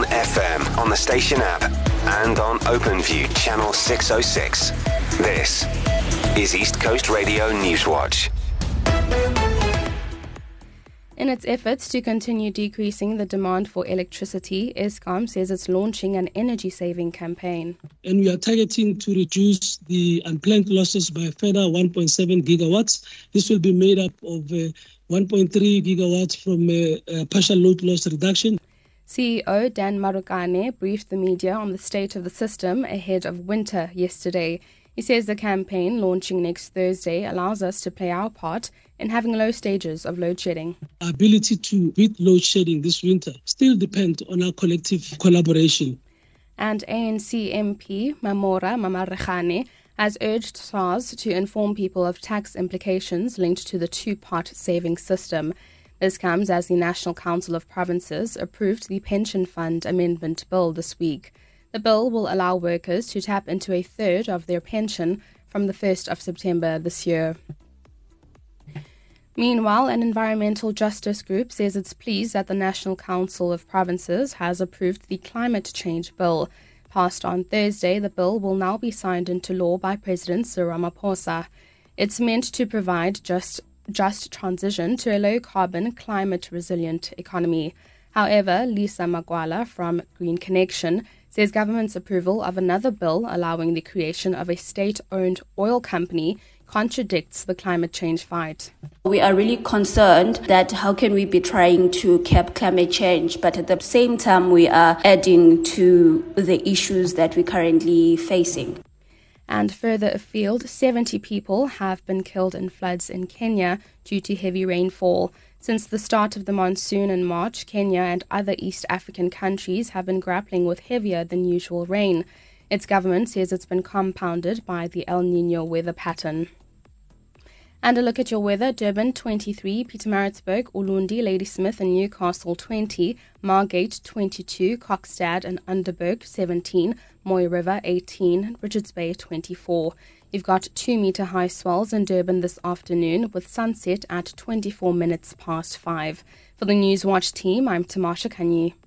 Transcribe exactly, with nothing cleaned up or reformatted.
on F M, on the station app, and on OpenView channel six oh six. This is East Coast Radio Newswatch. In its efforts to continue decreasing the demand for electricity, Eskom says it's launching an energy-saving campaign. And we are targeting to reduce the unplanned losses by a further one point seven gigawatts. This will be made up of uh, one point three gigawatts from uh, uh, partial load loss reduction. C E O Dan Marukane briefed the media on the state of the system ahead of winter yesterday. He says the campaign, launching next Thursday, allows us to play our part in having low stages of load shedding. Our ability to beat load shedding this winter still depends on our collective collaboration. And A N C M P Mamora Mamarechane has urged SARS to inform people of tax implications linked to the two-part savings system. This comes as the National Council of Provinces approved the Pension Fund Amendment Bill this week. The bill will allow workers to tap into a third of their pension from the first of September this year. Meanwhile, an environmental justice group says it's pleased that the National Council of Provinces has approved the Climate Change Bill. Passed on Thursday, the bill will now be signed into law by President Cyril Ramaphosa. It's meant to provide just, just transition to a low-carbon, climate-resilient economy. However, Lisa Magwala from Green Connection says government's approval of another bill allowing the creation of a state-owned oil company contradicts the climate change fight. We are really concerned that how can we be trying to cap climate change, but at the same time we are adding to the issues that we're currently facing. And further afield, seventy people have been killed in floods in Kenya due to heavy rainfall. Since the start of the monsoon in March, Kenya and other East African countries have been grappling with heavier than usual rain. Its government says it's been compounded by the El Niño weather pattern. And a look at your weather: Durban twenty-three, Pietermaritzburg, Ulundi, Ladysmith and Newcastle twenty, Margate twenty-two, Kokstad and Underberg seventeen, Moy River eighteen, Richards Bay twenty-four. You've got two metre high swells in Durban this afternoon with sunset at twenty-four minutes past five. For the Newswatch team, I'm Tamasha Kanyi.